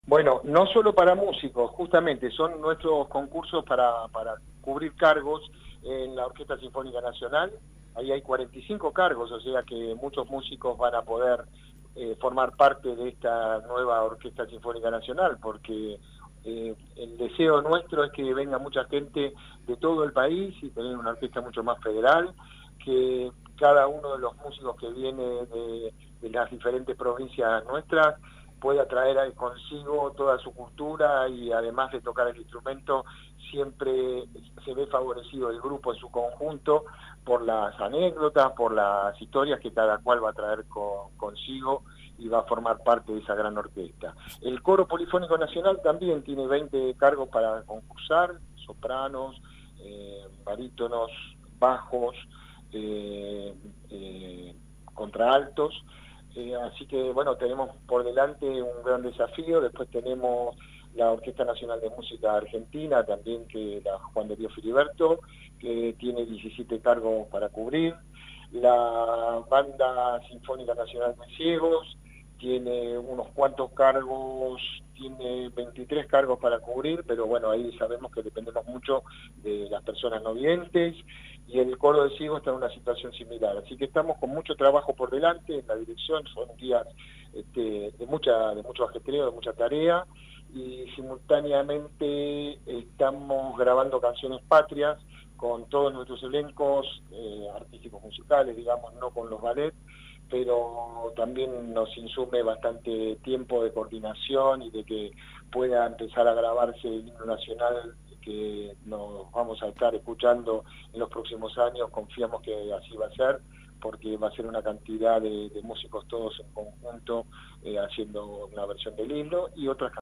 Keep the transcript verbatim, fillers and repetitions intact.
Bueno, no solo para músicos, justamente son nuestros concursos para, para cubrir cargos en la Orquesta Sinfónica Nacional. Ahí hay cuarenta y cinco cargos, o sea que muchos músicos van a poder eh, formar parte de esta nueva Orquesta Sinfónica Nacional, porque eh, el deseo nuestro es que venga mucha gente de todo el país y tener una orquesta mucho más federal, que cada uno de los músicos que viene de, de las diferentes provincias nuestras pueda traer consigo toda su cultura y además de tocar el instrumento, siempre se ve favorecido el grupo en su conjunto por las anécdotas, por las historias que cada cual va a traer con, consigo y va a formar parte de esa gran orquesta. El Coro Polifónico Nacional también tiene veinte cargos para concursar, sopranos, eh, barítonos, bajos, eh, eh, contraaltos. Eh, así que, bueno, tenemos por delante un gran desafío. Después tenemos la Orquesta Nacional de Música Argentina, también que la Juan de Dios Filiberto, que tiene diecisiete cargos para cubrir. La Banda Sinfónica Nacional de Ciegos tiene unos cuantos cargos, tiene veintitrés cargos para cubrir, pero bueno, ahí sabemos que dependemos mucho de las personas no videntes, y el Coro de Ciegos está en una situación similar. Así que estamos con mucho trabajo por delante en la dirección, son días este, de, mucha, de mucho ajetreo, de mucha tarea, y simultáneamente estamos grabando canciones patrias con todos nuestros elencos eh, artísticos musicales, digamos, no con los ballets, pero también nos insume bastante tiempo de coordinación y de que pueda empezar a grabarse el himno nacional que nos vamos a estar escuchando en los próximos años. Confiamos que así va a ser, porque va a ser una cantidad de, de músicos todos en conjunto eh, haciendo una versión del himno y otras